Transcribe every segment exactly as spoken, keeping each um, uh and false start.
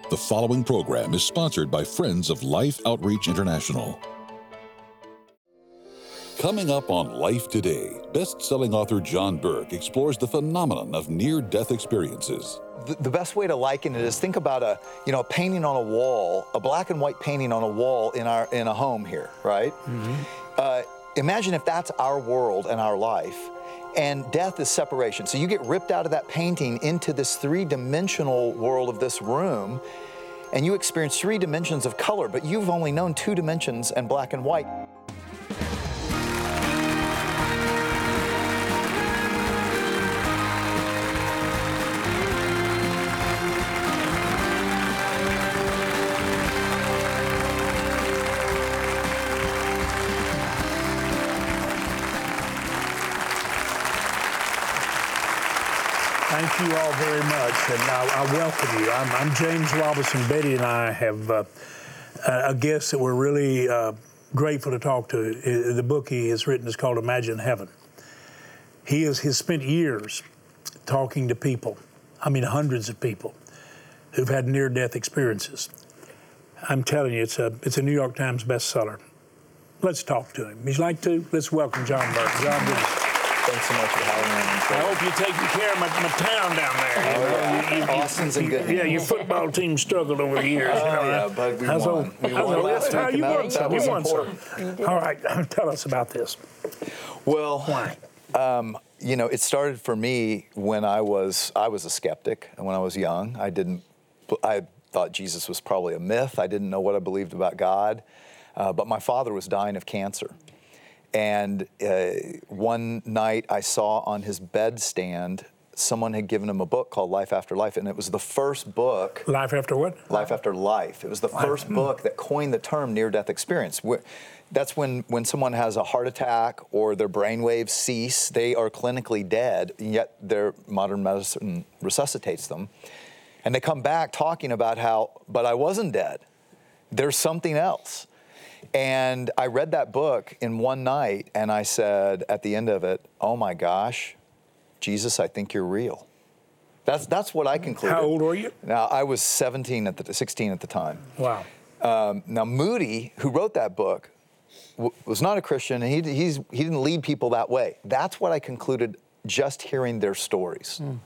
The following program is sponsored by Friends of Life Outreach International. Coming up on Life Today, best-selling author John Burke explores the phenomenon of near-death experiences. The, the best way to liken it is think about a, you know, a painting on a wall, a black and white painting on a wall in our in a home here, right? Mm-hmm. Uh, imagine if that's our world and our life, and death is separation. So you get ripped out of that painting into this three-dimensional world of this room, and you experience three dimensions of color, but you've only known two dimensions and black and white. Thank you all very much, and I, I welcome you. I'm, I'm James Robinson. Betty and I have uh, a guest that we're really uh, grateful to talk to. The book he has written is called Imagine Heaven. He has he's spent years talking to people, I mean hundreds of people, who've had near-death experiences. I'm telling you, it's a, it's a New York Times bestseller. Let's talk to him. He'd like to. Let's welcome John Burke. John, good. Thanks so much for having me. I hope you're taking care of my, my town down there. Oh, yeah. You, you, Austin's in good hands. Yeah, your football team struggled over the years. Oh, you know, yeah, but we how's won. A, we won last how week. You won, That was you won important. Some. All right, tell us about this. Well, why? Um, you know, it started for me when I was I was a skeptic, and when I was young, I didn't. I thought Jesus was probably a myth. I didn't know what I believed about God, uh, but my father was dying of cancer. And uh, one night I saw on his bedstand, someone had given him a book called Life After Life, and it was the first book. Life After what? Life After Life. It was the Life. first book that coined the term near-death experience. That's when, when someone has a heart attack or their brainwaves cease, they are clinically dead, yet their modern medicine resuscitates them. And they come back talking about how, but I wasn't dead. There's something else. And I read that book in one night, and I said at the end of it, oh my gosh, Jesus, I think you're real. That's that's what I concluded. How old were you? Now, I was seventeen at the sixteen at the time. Wow. Um, now, Moody, who wrote that book, w- was not a Christian, and he he's he didn't lead people that way. That's what I concluded just hearing their stories. Mm.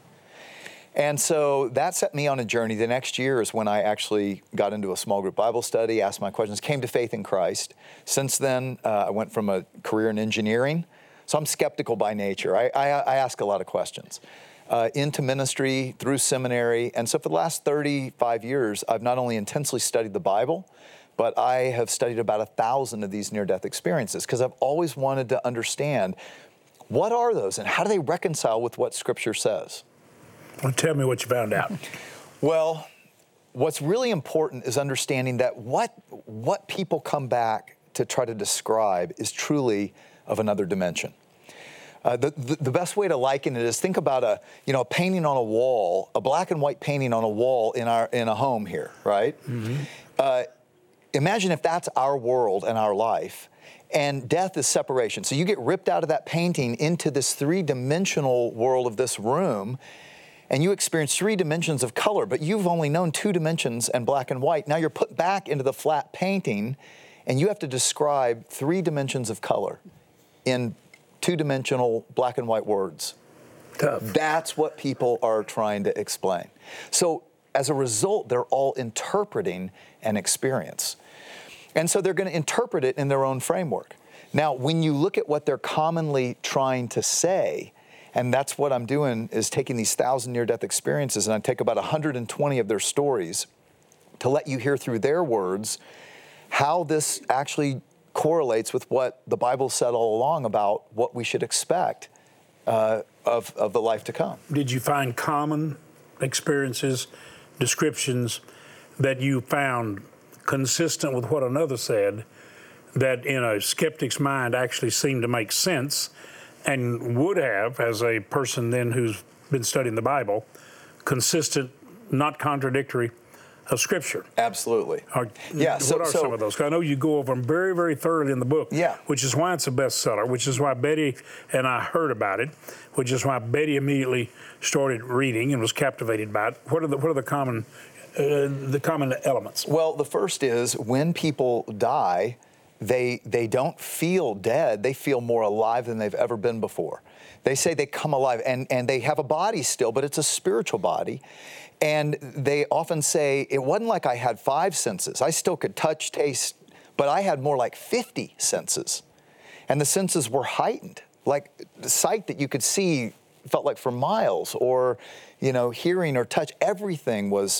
And so that set me on a journey. The next year is when I actually got into a small group Bible study, asked my questions, came to faith in Christ. Since then, uh, I went from a career in engineering. So I'm skeptical by nature. I, I, I ask a lot of questions. Uh, into ministry, through seminary. And so for the last thirty-five years, I've not only intensely studied the Bible, but I have studied about a thousand of these near-death experiences because I've always wanted to understand what are those and how do they reconcile with what Scripture says. Well, tell me what you found out. Well, what's really important is understanding that what what people come back to try to describe is truly of another dimension. Uh, the, the the best way to liken it is think about a you know a painting on a wall, a black and white painting on a wall in our in a home here, right? Mm-hmm. Uh, imagine if that's our world and our life. And death is separation. So you get ripped out of that painting into this three-dimensional world of this room, and you experience three dimensions of color, but you've only known two dimensions and black and white. Now you're put back into the flat painting, and you have to describe three dimensions of color in two-dimensional black and white words. Tough. That's what people are trying to explain. So as a result, they're all interpreting an experience. And so they're going to interpret it in their own framework. Now, when you look at what they're commonly trying to say, and that's what I'm doing, is taking these thousand near-death experiences, and I take about one hundred twenty of their stories to let you hear through their words how this actually correlates with what the Bible said all along about what we should expect uh, of, of the life to come. Did you find common experiences, descriptions that you found consistent with what another said that in a skeptic's mind actually seemed to make sense and would have, as a person then who's been studying the Bible, consistent, not contradictory of Scripture? Absolutely. Are, yeah. What So, are so, some of those? 'Cause I know you go over them very, very thoroughly in the book. Yeah. Which is why it's a bestseller. Which is why Betty and I heard about it. Which is why Betty immediately started reading and was captivated by it. What are the What are the common uh, the common elements? Well, the first is when people die, they they don't feel dead. They feel more alive than they've ever been before. They say they come alive, and, and they have a body still, but it's a spiritual body. And they often say, it wasn't like I had five senses. I still could touch, taste, but I had more like fifty senses. And the senses were heightened, like the sight that you could see felt like for miles, or, you know, hearing or touch, everything was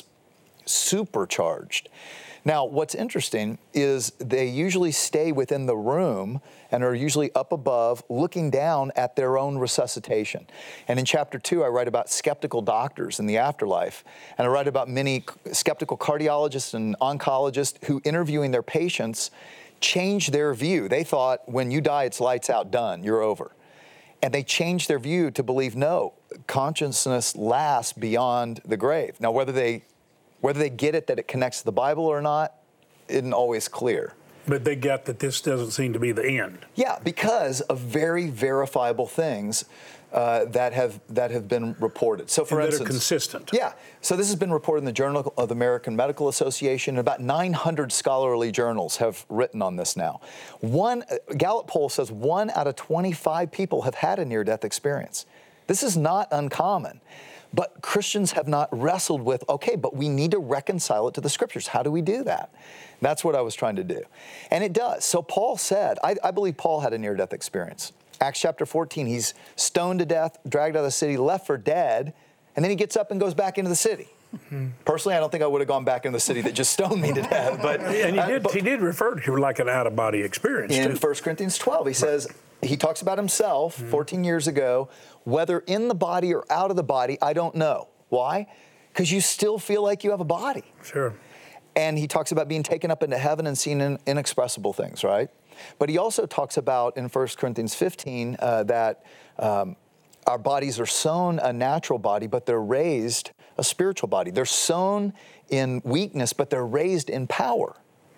supercharged. Now, what's interesting is they usually stay within the room and are usually up above looking down at their own resuscitation. And in chapter two, I write about skeptical doctors in the afterlife. And I write about many skeptical cardiologists and oncologists who, interviewing their patients, changed their view. They thought, when you die, it's lights out, done, you're over. And they changed their view to believe, no, consciousness lasts beyond the grave. Now, whether they Whether they get it that it connects to the Bible or not isn't always clear. But they get that this doesn't seem to be the end. Yeah, because of very verifiable things uh, that have that have been reported. So, for and that instance, are consistent. Yeah. So this has been reported in the Journal of the American Medical Association. About nine hundred scholarly journals have written on this now. One Gallup poll says one out of twenty-five people have had a near-death experience. This is not uncommon. But Christians have not wrestled with, okay, but we need to reconcile it to the Scriptures. How do we do that? That's what I was trying to do. And it does. So Paul said, I, I believe Paul had a near-death experience. Acts chapter fourteen, he's stoned to death, dragged out of the city, left for dead, and then he gets up and goes back into the city. Mm-hmm. Personally, I don't think I would have gone back into the city that just stoned me to death. But and he uh, did, but, he did refer to it like an out-of-body experience, in too. First Corinthians twelve, he says, he talks about himself mm-hmm. fourteen years ago, whether in the body or out of the body, I don't know. Why? Because you still feel like you have a body. Sure. And he talks about being taken up into heaven and seeing in, inexpressible things, right? But he also talks about in First Corinthians fifteen uh, that um, our bodies are sown a natural body, but they're raised a spiritual body. They're sown in weakness, but they're raised in power.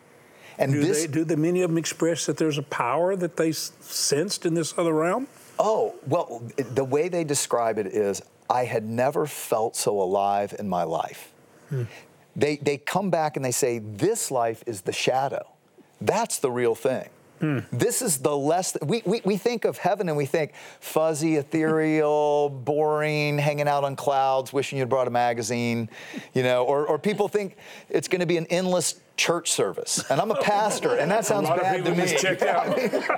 And do this, they, do the many of them express that there's a power that they sensed in this other realm? Oh, well, the way they describe it is, I had never felt so alive in my life. Hmm. They, they come back and they say, this life is the shadow. That's the real thing. Hmm. This is the less, we, we, we think of heaven and we think fuzzy, ethereal, boring, hanging out on clouds, wishing you'd brought a magazine, you know, or, or people think it's going to be an endless church service. And I'm a pastor, and that sounds bad to me. Checked out.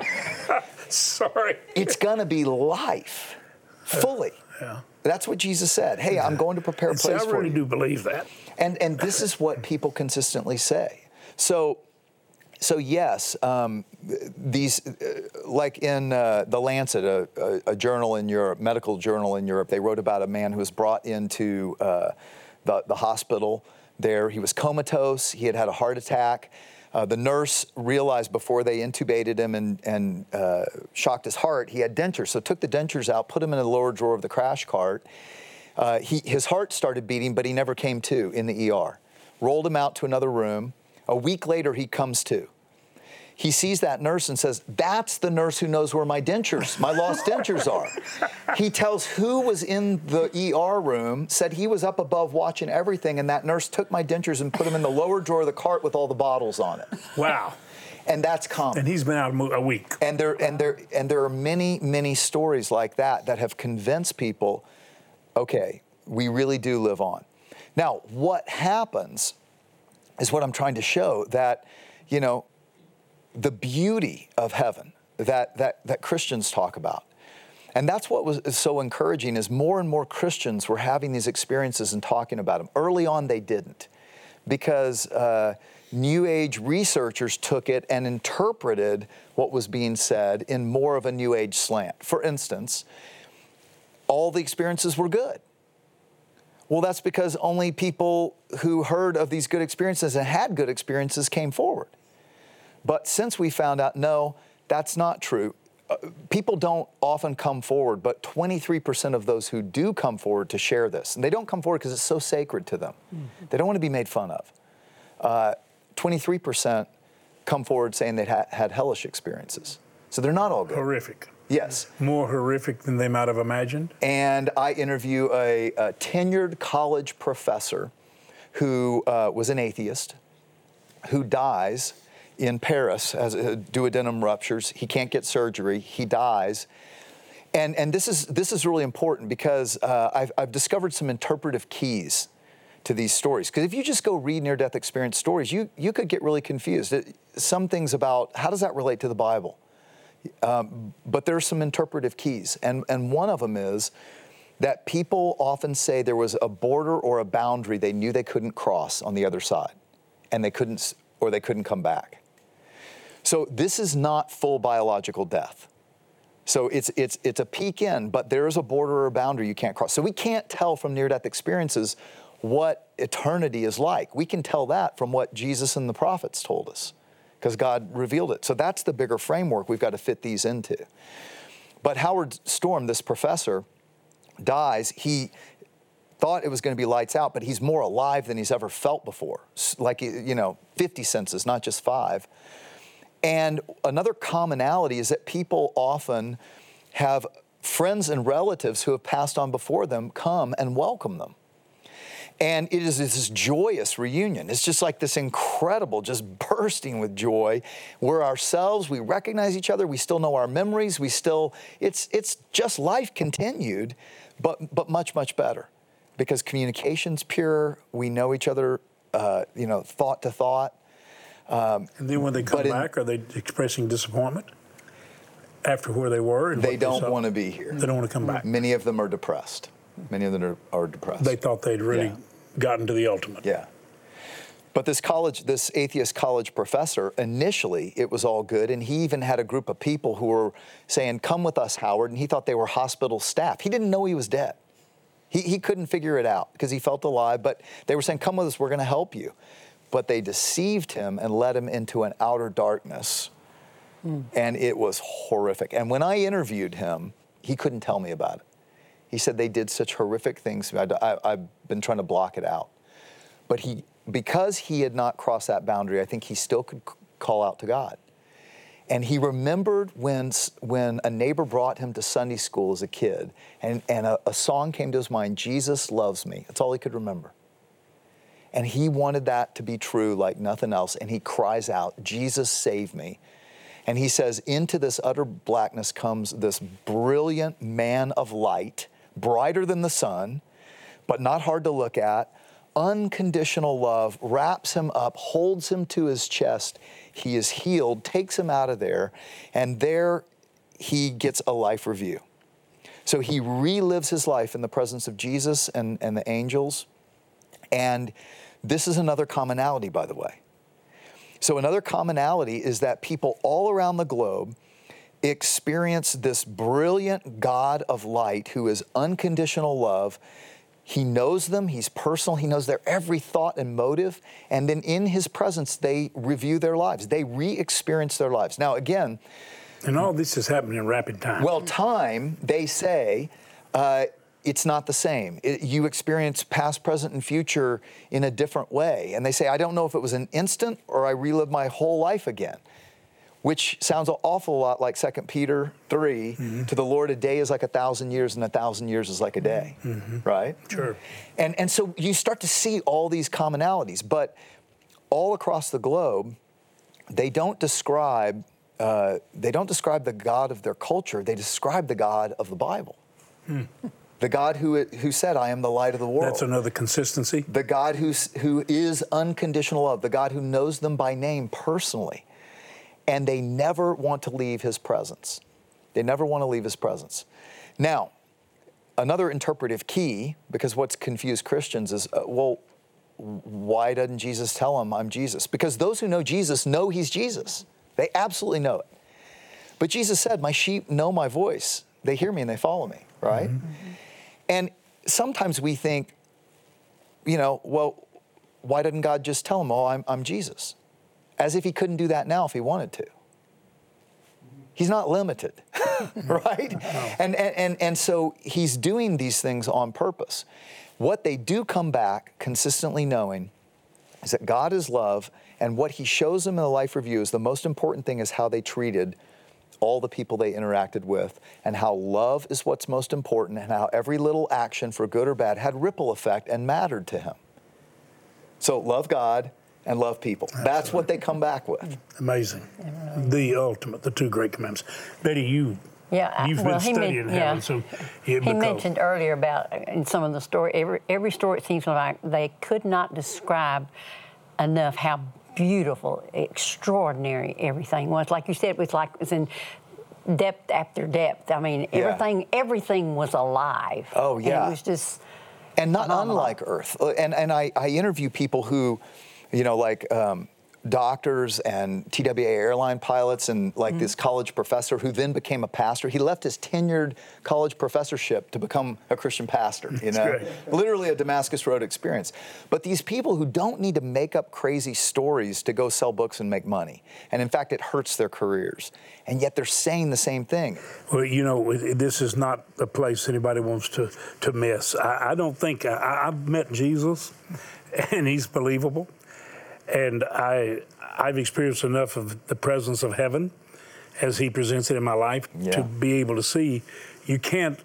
Sorry. It's going to be life, fully. Yeah. That's what Jesus said. Hey, I'm going to prepare a place for you. I really do believe that. And and this is what people consistently say. So, so yes, um, these, uh, like in uh, The Lancet, a, a, a journal in Europe, medical journal in Europe, they wrote about a man who was brought into uh, the, the hospital there. He was comatose. He had had a heart attack. Uh, the nurse realized before they intubated him and, and uh, shocked his heart, he had dentures. So took the dentures out, put him in the lower drawer of the crash cart. Uh, he, his heart started beating, but he never came to in the E R. Rolled him out to another room. A week later, he comes to. He sees that nurse and says, that's the nurse who knows where my dentures, my lost dentures are. He tells who was in the E R room, said he was up above watching everything, and that nurse took my dentures and put them in the lower drawer of the cart with all the bottles on it. Wow. And that's common. And he's been out a week. And there, and there, and there are many, many stories like that that have convinced people, okay, we really do live on. Now, what happens is what I'm trying to show, that, you know, the beauty of heaven that, that, that Christians talk about. And that's what was so encouraging, is more and more Christians were having these experiences and talking about them. Early on, they didn't, because uh, New Age researchers took it and interpreted what was being said in more of a New Age slant. For instance, all the experiences were good. Well, that's because only people who heard of these good experiences and had good experiences came forward. But since we found out, no, that's not true. Uh, people don't often come forward, but twenty-three percent of those who do come forward to share this, and they don't come forward because it's so sacred to them. Mm-hmm. They don't want to be made fun of. Uh, twenty-three percent come forward saying they ha- had hellish experiences. So they're not all good. Horrific. Yes. More horrific than they might have imagined. And I interview a, a tenured college professor who uh, was an atheist, who dies in Paris as uh, duodenum ruptures. He can't get surgery. He dies. And, and this is this is really important because uh, I've, I've discovered some interpretive keys to these stories. Because if you just go read near-death experience stories, you, you could get really confused. It, some things about how does that relate to the Bible? Um, but there are some interpretive keys. And, and one of them is that people often say there was a border or a boundary they knew they couldn't cross on the other side. And they couldn't, or they couldn't come back. So this is not full biological death. So it's it's it's a peek in, but there is a border or a boundary you can't cross. So we can't tell from near-death experiences what eternity is like. We can tell that from what Jesus and the prophets told us, because God revealed it. So that's the bigger framework we've got to fit these into. But Howard Storm, this professor, dies. He thought it was going to be lights out, but he's more alive than he's ever felt before. Like, you know, fifty senses, not just five. And another commonality is that people often have friends and relatives who have passed on before them come and welcome them. And it is this joyous reunion. It's just like this incredible, just bursting with joy. We're ourselves, we recognize each other, we still know our memories, we still, it's it's just life continued, but but much, much better. Because communication's pure, we know each other, uh, you know, thought to thought. Um, and then when they come back, in, are they expressing disappointment after where they were? And they don't they want to be here. They don't want to come back. Many of them are depressed. Many of them are, are depressed. They thought they'd really yeah. gotten to the ultimate. Yeah. But this college, this atheist college professor, initially it was all good, and he even had a group of people who were saying, "Come with us, Howard," and he thought they were hospital staff. He didn't know he was dead. He, he couldn't figure it out because he felt alive, but they were saying, "Come with us, we're going to help you." But they deceived him and led him into an outer darkness. Mm. And it was horrific. And when I interviewed him, he couldn't tell me about it. He said they did such horrific things. I, I, I've been trying to block it out. But he, because he had not crossed that boundary, I think he still could c- call out to God. And he remembered when, when a neighbor brought him to Sunday school as a kid, and, and a, a song came to his mind, "Jesus Loves Me." That's all he could remember. And he wanted that to be true like nothing else. And he cries out, "Jesus, save me." And he says, into this utter blackness comes this brilliant man of light, brighter than the sun, but not hard to look at. Unconditional love wraps him up, holds him to his chest. He is healed, takes him out of there, and there he gets a life review. So he relives his life in the presence of Jesus and, and the angels. And this is another commonality, by the way. So another commonality is that people all around the globe experience this brilliant God of light who is unconditional love. He knows them, he's personal, he knows their every thought and motive, and then in his presence, they review their lives. They re-experience their lives. Now, again... And all this is happening in rapid time. Well, time, they say... Uh, it's not the same. It, you experience past, present, and future in a different way. And they say, I don't know if it was an instant or I relived my whole life again, which sounds an awful lot like Second Peter three, mm-hmm. to the Lord a day is like a thousand years and a thousand years is like a day, mm-hmm. right? Sure. And, and so you start to see all these commonalities, but all across the globe, they don't describe, uh, they don't describe the God of their culture, they describe the God of the Bible. Mm. The God who who said, "I am the light of the world." That's another consistency. The God who, who is unconditional love. The God who knows them by name personally. And they never want to leave his presence. They never want to leave his presence. Now, another interpretive key, because what's confused Christians is, uh, well, why doesn't Jesus tell them, "I'm Jesus"? Because those who know Jesus know he's Jesus. They absolutely know it. But Jesus said, "My sheep know my voice. They hear me and they follow me," right? Mm-hmm. And sometimes we think, you know, well, why didn't God just tell him, "Oh, I'm, I'm Jesus"? As if he couldn't do that now if he wanted to. He's not limited, right? No. And, and, and, and so he's doing these things on purpose. What they do come back consistently knowing is that God is love, and what he shows them in the life review is the most important thing is how they treated all the people they interacted with, and how love is what's most important, and how every little action, for good or bad, had ripple effect and mattered to him. So love God and love people. Absolutely. That's what they come back with. Amazing. The ultimate, the two great commandments. Betty, you, yeah, you've well, been studying meant, heaven, yeah. so... He mentioned earlier about, in some of the story, every, every story, it seems like they could not describe enough how beautiful, extraordinary everything was. Like you said, it was like it was in depth after depth. I mean, yeah. everything everything was alive. Oh, yeah. And it was just... And not phenomenal. Unlike Earth. And, and I, I interview people who, you know, like... Um, doctors and T W A airline pilots and like mm-hmm. this college professor who then became a pastor. He left his tenured college professorship to become a Christian pastor, you know, literally a Damascus Road experience. But these people who don't need to make up crazy stories to go sell books and make money. And in fact, it hurts their careers. And yet they're saying the same thing. Well, you know, this is not a place anybody wants to, to miss. I, I don't think, I, I've met Jesus and he's believable. And I, I've experienced enough of the presence of heaven as he presents it in my life yeah. to be able to see you can't,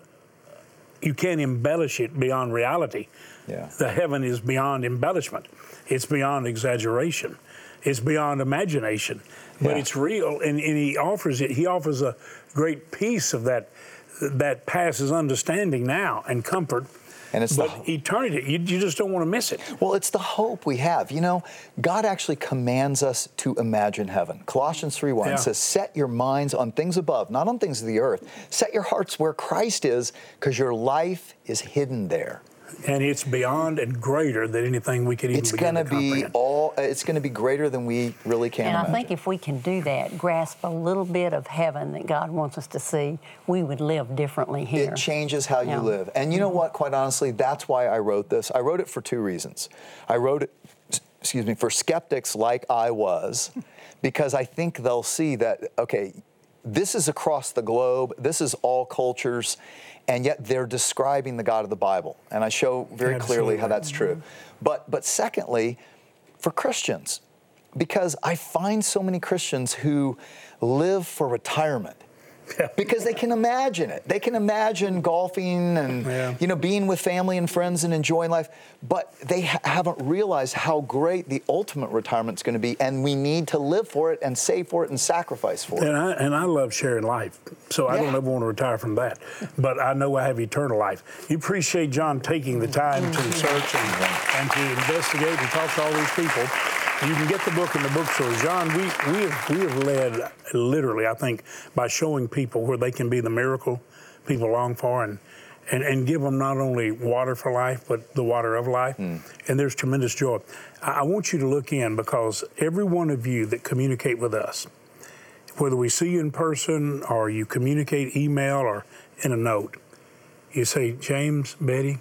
you can't embellish it beyond reality. Yeah. The heaven is beyond embellishment. It's beyond exaggeration. It's beyond imagination. But yeah. it's real, and, and he offers it. He offers a great piece of that that passes understanding now and comfort. And it's but the, eternity, you, you just don't want to miss it. Well, it's the hope we have. You know, God actually commands us to imagine heaven. Colossians three one yeah. says, set your minds on things above, not on things of the earth. Set your hearts where Christ is, because your life is hidden there. And it's beyond and greater than anything we could even it's begin gonna to comprehend. Be all, it's going to be greater than we really can And imagine. I think if we can do that, grasp a little bit of heaven that God wants us to see, we would live differently here. It changes how yeah. you live. And you know what, quite honestly, that's why I wrote this. I wrote it for two reasons. I wrote it, excuse me, for skeptics like I was, because I think they'll see that, okay, this is across the globe, this is all cultures, and yet they're describing the God of the Bible. And I show very Absolutely. clearly how that's true. But, but secondly, for Christians, because I find so many Christians who live for retirement. Because they can imagine it. They can imagine golfing and yeah. you know being with family and friends and enjoying life, but they ha- haven't realized how great the ultimate retirement is going to be, and we need to live for it and save for it and sacrifice for it. And I, and I love sharing life, so I yeah. don't ever want to retire from that. But I know I have eternal life. You appreciate John taking the time to search and, and to investigate and talk to all these people. You can get the book in the bookstore. John, we, we, have, we have led, literally, I think, by showing people where they can be the miracle people long for and, and, and give them not only water for life, but the water of life. Mm. And there's tremendous joy. I, I want you to look in, because every one of you that communicate with us, whether we see you in person or you communicate email or in a note, you say, James, Betty,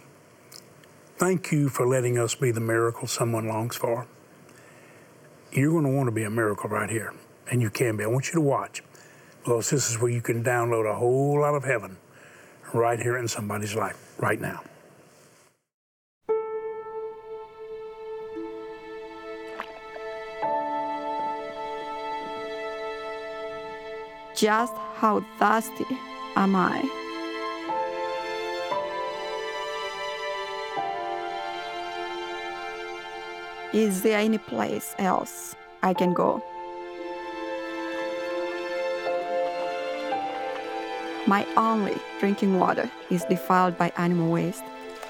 thank you for letting us be the miracle someone longs for. You're going to want to be a miracle right here, and you can be. I want you to watch, because this is where you can download a whole lot of heaven right here in somebody's life right now. Just how thirsty am I? Is there any place else I can go? My only drinking water is defiled by animal waste.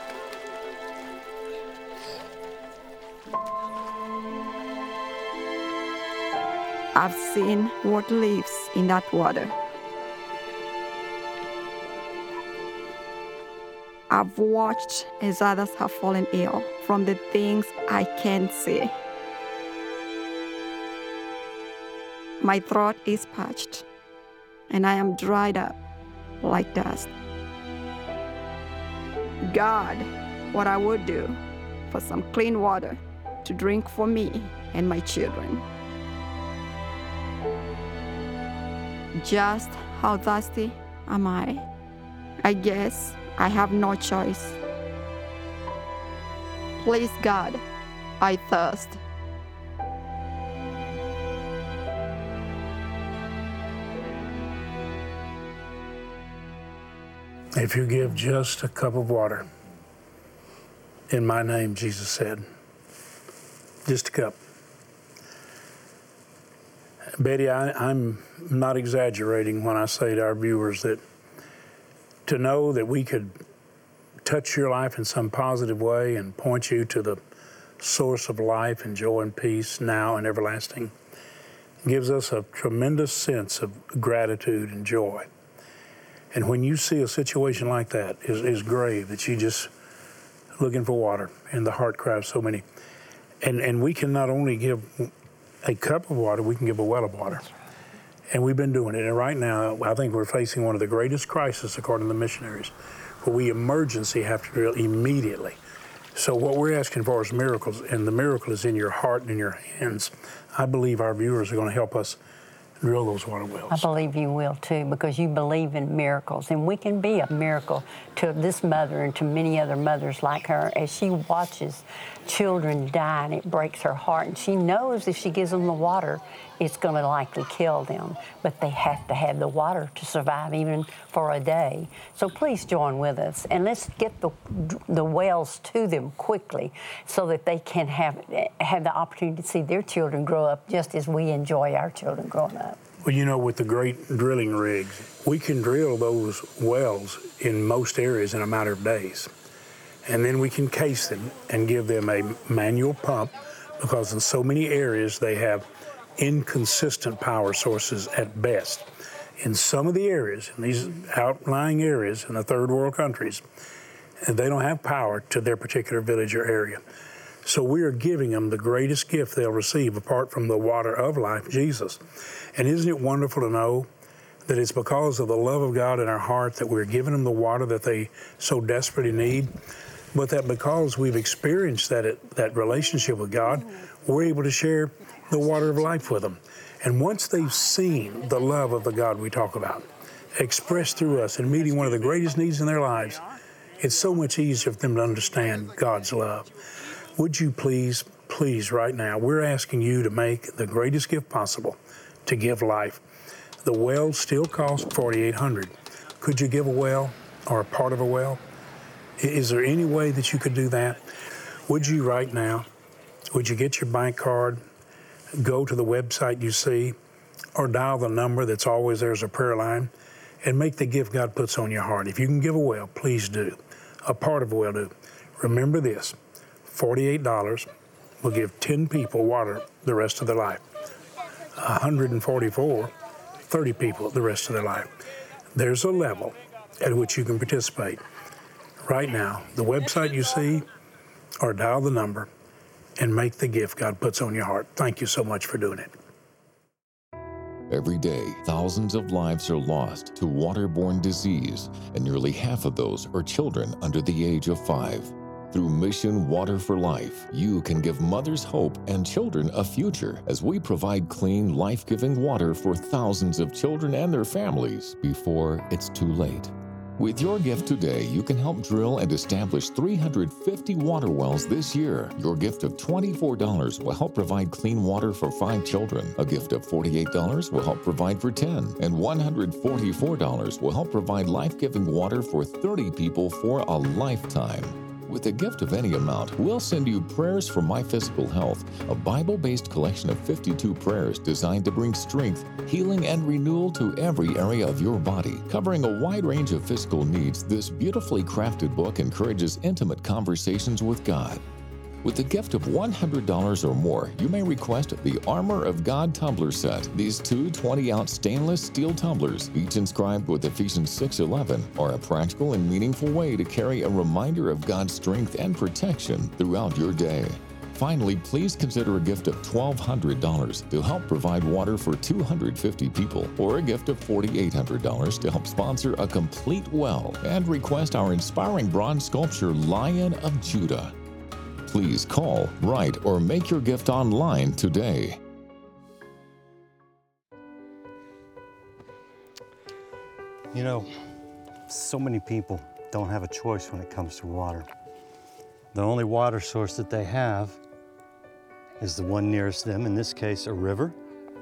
I've seen what lives in that water. I've watched as others have fallen ill from the things I can't see. My throat is parched, and I am dried up like dust. God, what I would do for some clean water to drink for me and my children. Just how thirsty am I? I guess I have no choice. Please, God, I thirst. If you give just a cup of water, in my name, Jesus said, Just a cup. Betty, I, I'm not exaggerating when I say to our viewers that to know that we could touch your life in some positive way and point you to the source of life and joy and peace now and everlasting gives us a tremendous sense of gratitude and joy. And when you see a situation like that is, is grave, that you just looking for water and the heart cry of so many. And, and we can not only give a cup of water, we can give a well of water. And we've been doing it. And right now, I think we're facing one of the greatest crises, according to the missionaries, where we emergency have to drill immediately. So what we're asking for is miracles, and the miracle is in your heart and in your hands. I believe our viewers are going to help us drill those water wells. I believe you will too, because you believe in miracles, and we can be a miracle to this mother and to many other mothers like her as she watches children die, and it breaks her heart. And she knows if she gives them the water, it's going to likely kill them, but they have to have the water to survive even for a day. So please join with us, and let's get the the wells to them quickly so that they can have have the opportunity to see their children grow up just as we enjoy our children growing up. Well, you know, with the great drilling rigs, we can drill those wells in most areas in a matter of days. And then we can case them and give them a manual pump, because in so many areas they have inconsistent power sources at best. In some of the areas, in these outlying areas in the third world countries, they don't have power to their particular village or area. So we are giving them the greatest gift they'll receive apart from the water of life, Jesus. And isn't it wonderful to know that it's because of the love of God in our heart that we're giving them the water that they so desperately need, but that because we've experienced that, that relationship with God, we're able to share the water of life with them. And once they've seen the love of the God we talk about expressed through us and meeting one of the greatest needs in their lives, it's so much easier for them to understand God's love. Would you please, please, right now, we're asking you to make the greatest gift possible, to give life. The well still costs forty-eight hundred dollars. Could you give a well or a part of a well? Is there any way that you could do that? Would you right now, would you get your bank card, go to the website you see, or dial the number that's always there as a prayer line, and make the gift God puts on your heart? If you can give a well, please do. A part of a well, do. Remember this, forty-eight dollars will give ten people water the rest of their life. one hundred forty-four, thirty people the rest of their life. There's a level at which you can participate. Right now, the website you see, or dial the number and make the gift God puts on your heart. Thank you so much for doing it. Every day, thousands of lives are lost to waterborne disease, and nearly half of those are children under the age of five. Through Mission Water for Life, you can give mothers hope and children a future as we provide clean, life-giving water for thousands of children and their families before it's too late. With your gift today, you can help drill and establish three hundred fifty water wells this year. Your gift of twenty-four dollars will help provide clean water for five children. A gift of forty-eight dollars will help provide for ten. And one hundred forty-four dollars will help provide life-giving water for thirty people for a lifetime. With a gift of any amount, we'll send you Prayers for My Physical Health, a Bible-based collection of fifty-two prayers designed to bring strength, healing, and renewal to every area of your body. Covering a wide range of physical needs, this beautifully crafted book encourages intimate conversations with God. With a gift of one hundred dollars or more, you may request the Armor of God tumbler set. These two twenty-ounce stainless steel tumblers, each inscribed with Ephesians six eleven, are a practical and meaningful way to carry a reminder of God's strength and protection throughout your day. Finally, please consider a gift of twelve hundred dollars to help provide water for two hundred fifty people, or a gift of forty-eight hundred dollars to help sponsor a complete well, and request our inspiring bronze sculpture Lion of Judah. Please call, write, or make your gift online today. You know, so many people don't have a choice when it comes to water. The only water source that they have is the one nearest them, in this case, a river.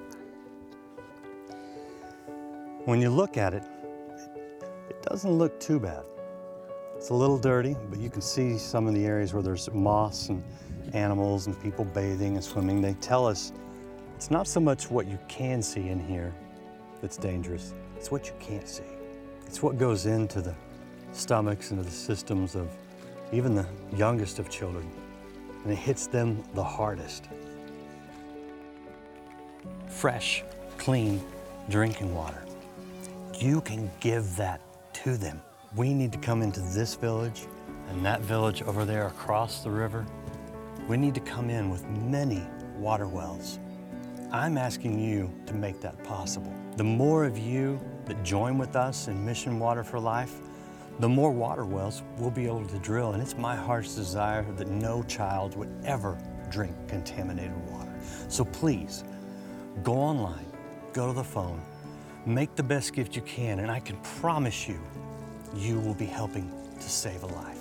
When you look at it, it doesn't look too bad. It's a little dirty, but you can see some of the areas where there's moss and, animals and people bathing and swimming, they tell us it's not so much what you can see in here that's dangerous, it's what you can't see. It's what goes into the stomachs, into the systems of even the youngest of children, and it hits them the hardest. Fresh, clean drinking water. You can give that to them. We need to come into this village and that village over there across the river. We need to come in with many water wells. I'm asking you to make that possible. The more of you that join with us in Mission Water for Life, the more water wells we'll be able to drill, and it's my heart's desire that no child would ever drink contaminated water. So please, go online, go to the phone, make the best gift you can, and I can promise you, you will be helping to save a life.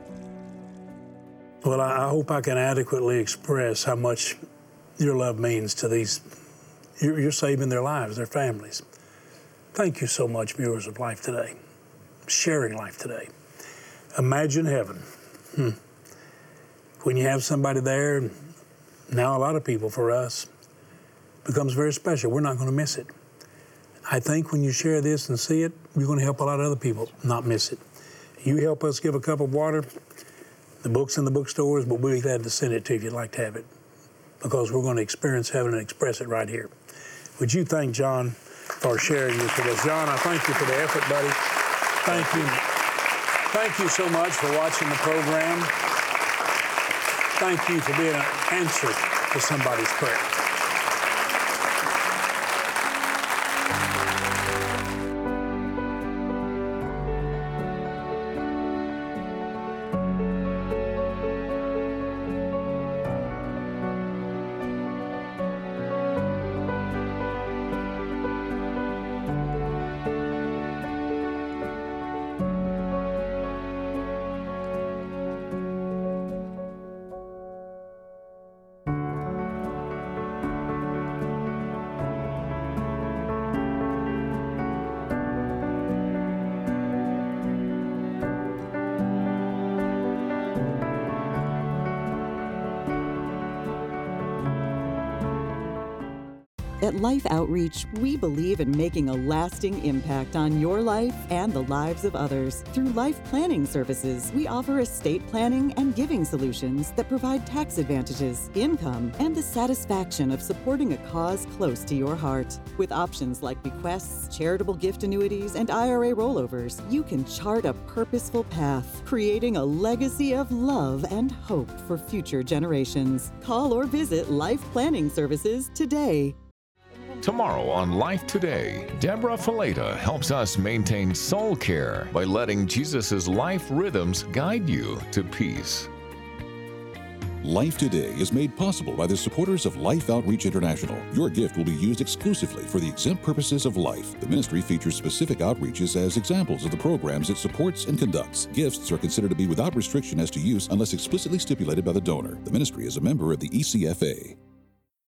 Well, I hope I can adequately express how much your love means to these. You're, you're saving their lives, their families. Thank you so much, viewers of Life Today, sharing Life Today. Imagine heaven. Hmm. When you have somebody there, now a lot of people for us, becomes very special. We're not going to miss it. I think when you share this and see it, you're going to help a lot of other people not miss it. You help us give a cup of water, the book's in the bookstores, but we'll be glad to send it to you if you'd like to have it, because we're going to experience heaven and express it right here. Would you thank John for sharing this with us? John, I thank you for the effort, buddy. Thank you. Thank you so much for watching the program. Thank you for being an answer to somebody's prayer. At Life Outreach, we believe in making a lasting impact on your life and the lives of others. Through Life Planning Services, we offer estate planning and giving solutions that provide tax advantages, income, and the satisfaction of supporting a cause close to your heart. With options like bequests, charitable gift annuities, and I R A rollovers, you can chart a purposeful path, creating a legacy of love and hope for future generations. Call or visit Life Planning Services today. Tomorrow on Life Today, Deborah Fileta helps us maintain soul care by letting Jesus' life rhythms guide you to peace. Life Today is made possible by the supporters of Life Outreach International. Your gift will be used exclusively for the exempt purposes of life. The ministry features specific outreaches as examples of the programs it supports and conducts. Gifts are considered to be without restriction as to use unless explicitly stipulated by the donor. The ministry is a member of the E C F A.